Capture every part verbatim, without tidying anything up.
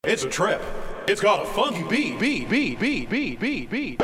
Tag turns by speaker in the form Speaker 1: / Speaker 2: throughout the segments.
Speaker 1: It's a trip. It's got a funky beat, beat, beat, beat, beat, beat, beat.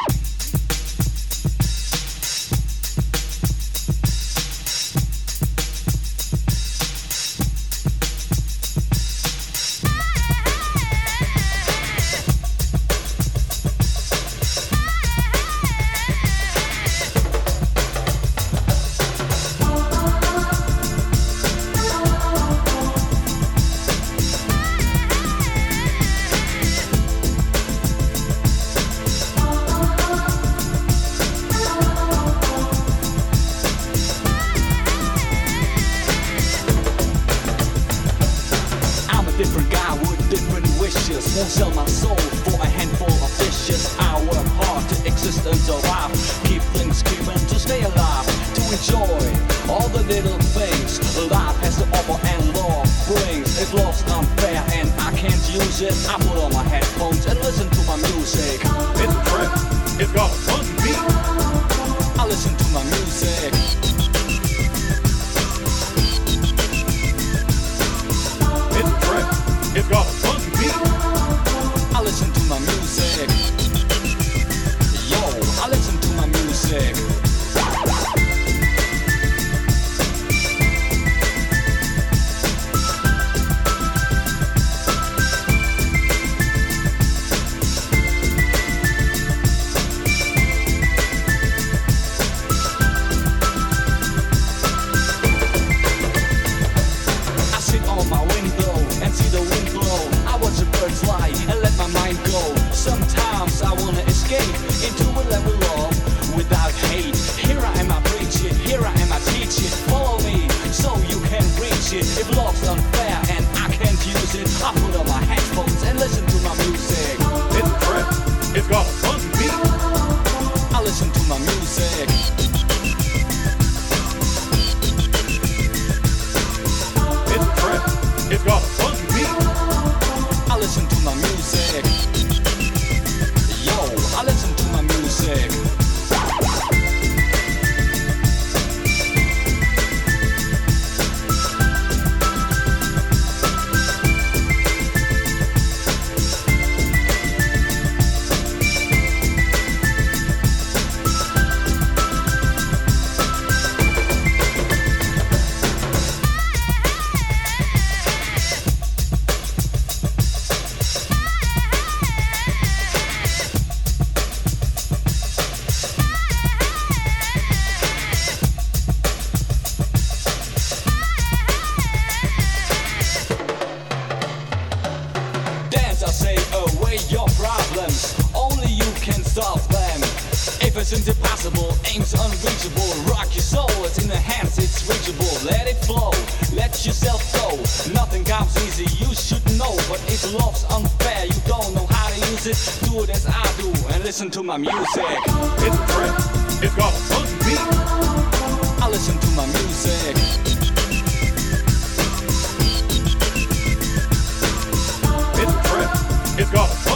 Speaker 2: Different guy with different wishes. Won't sell my soul for a handful of dishes. I work hard to exist and survive. Keep things keeping to stay alive. To enjoy all the little things life has to offer and love brings. If love's unfair and I can't use it, I put on my headphones and listen to my music.
Speaker 1: It's a trip. It's got a funky beat.
Speaker 2: I listen to my music.
Speaker 1: It's got a funky beat.
Speaker 2: I listen to my music. Yo, I listen to my music. I sit on my window and see the wind blow. I watch the birds fly and let my mind go. Sometimes I wanna escape into a level of without hate. Here I am, I preach it. Here I am, I teach it. Follow me so you can reach it. If love's unfair and I can't use it, I put on my headphones and listen to my music.
Speaker 1: It's a trip. It's got a funky beat.
Speaker 2: I listen to my music.
Speaker 1: It's a trip. It's got a funky beat.
Speaker 2: I listen to my music. Yo, I listen to my music. I say away your problems, only you can solve them. If it seems impossible, aims unreachable, rock your soul, it's in the hands, it's reachable. Let it flow, let yourself go. Nothing comes easy, you should know. But if love's unfair, you don't know how to use it, do it as I do and listen to my music.
Speaker 1: It's a trip. It's got a funky beat.
Speaker 2: I listen to my music.
Speaker 1: It's a trip. It's got a